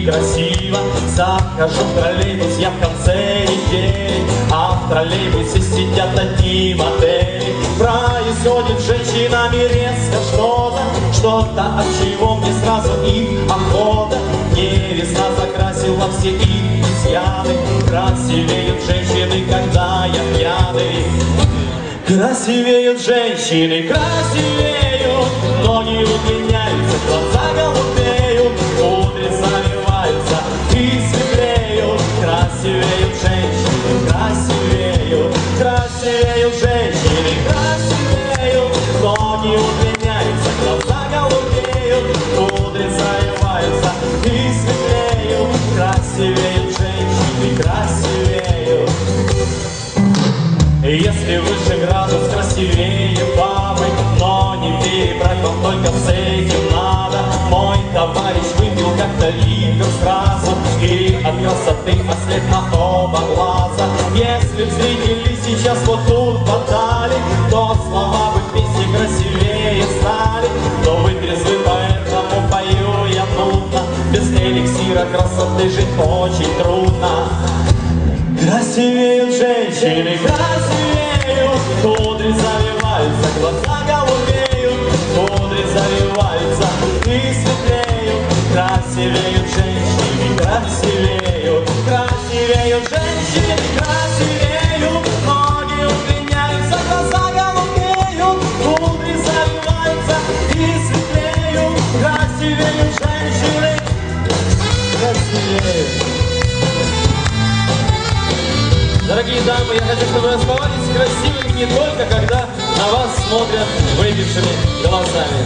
красиво. Захожу в троллейбус я в конце недели, а в троллейбусе сидят одни модели. Происходит с женщинами резко что-то, от чего мне сразу их охота. Не весна закрасила все их изъяны. Красивеют женщины, когда я пьяный. Красивеют женщины, красивеют. Ноги удлиняются, глаза голубеют, кудри завиваются и светлеют. Красивеют женщины, красивеют. Красивеют женщины, красивеют. Ноги удлиняются, глаза голубеют, кудри завиваются и светлеют. Красивеют женщины, красивеют. Если выше градус, красивее бабы, но не перебрать вам только с этим надо. Мой товарищ выпил как-то литр сразу, и от красоты ослеп на оба глаза. Если б зрители сейчас вот тут подали, то слова бы песни красивее стали. Но вы трезвы, поэтому пою я нудно. Без эликсира красоты жить очень трудно. Красивеют женщины, красивеют, кудри завиваются, глаза голубеют, кудри завиваются и светлеют. Красивеют женщины, красивеют, красивеют женщины, красивеют. Ноги удлиняются, глаза голубеют, кудри завиваются и светлеют. Красивеют женщины, красивеют. Дорогие дамы, я хочу, чтобы вы оставались красивыми не только, когда на вас смотрят выпившими глазами.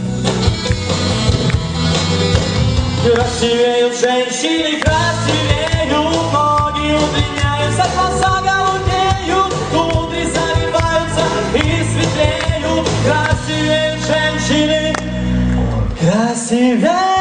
Красивеют женщины, красивеют, ноги удлиняются, глаза голубеют, кудри завиваются и светлеют. Красивеют женщины, красивеют.